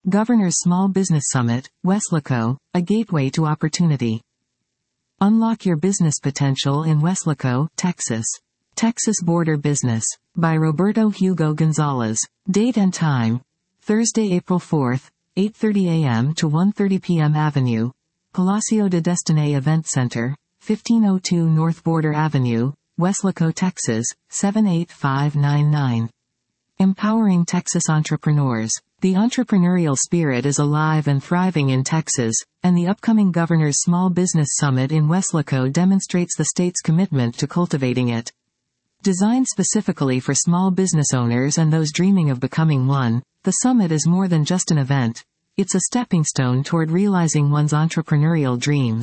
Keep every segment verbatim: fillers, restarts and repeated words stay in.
Governor's Small Business Summit, Weslaco, a gateway to opportunity. Unlock your business potential in Weslaco, Texas. Texas Border Business. By Roberto Hugo Gonzalez. Date and time. Thursday, April fourth, eight thirty a m to one thirty p m Avenue. Palacio de Destiny Event Center, fifteen oh two North Border Avenue, Weslaco, Texas, seven eight five nine nine. Empowering Texas entrepreneurs. The entrepreneurial spirit is alive and thriving in Texas, and the upcoming Governor's Small Business Summit in Weslaco demonstrates the state's commitment to cultivating it. Designed specifically for small business owners and those dreaming of becoming one, the summit is more than just an event. It's a stepping stone toward realizing one's entrepreneurial dreams.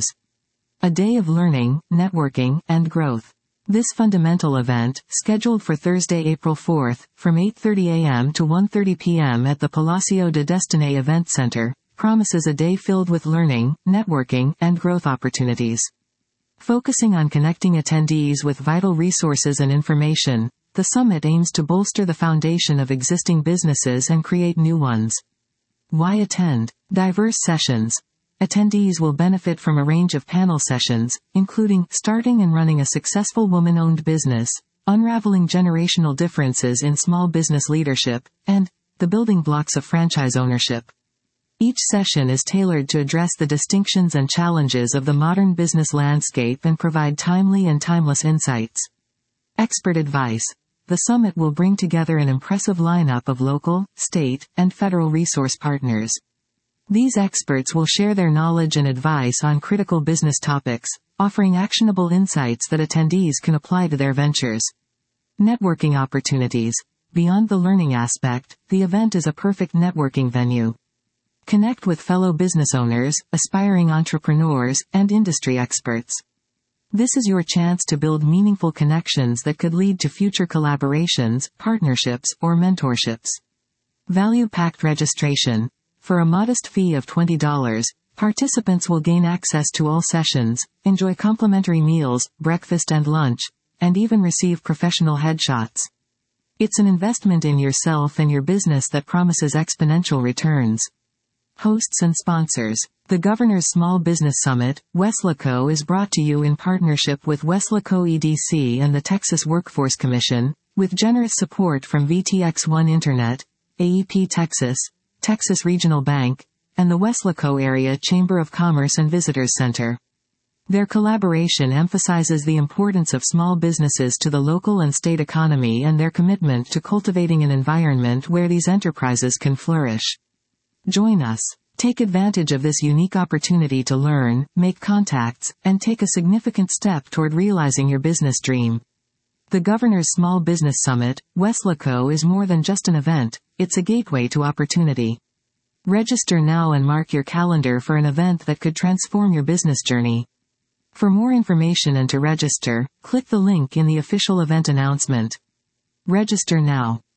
A day of learning, networking, and growth. This fundamental event, scheduled for Thursday, April fourth, from eight thirty a m to one thirty p m at the Palacio de Destiny Event Center, promises a day filled with learning, networking, and growth opportunities. Focusing on connecting attendees with vital resources and information, the summit aims to bolster the foundation of existing businesses and create new ones. Why attend? Diverse sessions. Attendees will benefit from a range of panel sessions, including Starting and Running a Successful Woman-Owned Business, Unraveling Generational Differences in Small Business Leadership, and The Building Blocks of Franchise Ownership. Each session is tailored to address the distinctions and challenges of the modern business landscape and provide timely and timeless insights. Expert advice. The summit will bring together an impressive lineup of local, state, and federal resource partners. These experts will share their knowledge and advice on critical business topics, offering actionable insights that attendees can apply to their ventures. Networking opportunities. Beyond the learning aspect, the event is a perfect networking venue. Connect with fellow business owners, aspiring entrepreneurs, and industry experts. This is your chance to build meaningful connections that could lead to future collaborations, partnerships, or mentorships. Value-packed registration. For a modest fee of twenty dollars, participants will gain access to all sessions, enjoy complimentary meals, breakfast and lunch, and even receive professional headshots. It's an investment in yourself and your business that promises exponential returns. Hosts and sponsors. The Governor's Small Business Summit, Weslaco, is brought to you in partnership with Weslaco E D C and the Texas Workforce Commission, with generous support from V T X one Internet, A E P Texas, Texas Regional Bank, and the Weslaco Area Chamber of Commerce and Visitors Center. Their collaboration emphasizes the importance of small businesses to the local and state economy and their commitment to cultivating an environment where these enterprises can flourish. Join us. Take advantage of this unique opportunity to learn, make contacts, and take a significant step toward realizing your business dream. The Governor's Small Business Summit, Weslaco, is more than just an event, it's a gateway to opportunity. Register now and mark your calendar for an event that could transform your business journey. For more information and to register, click the link in the official event announcement. Register now.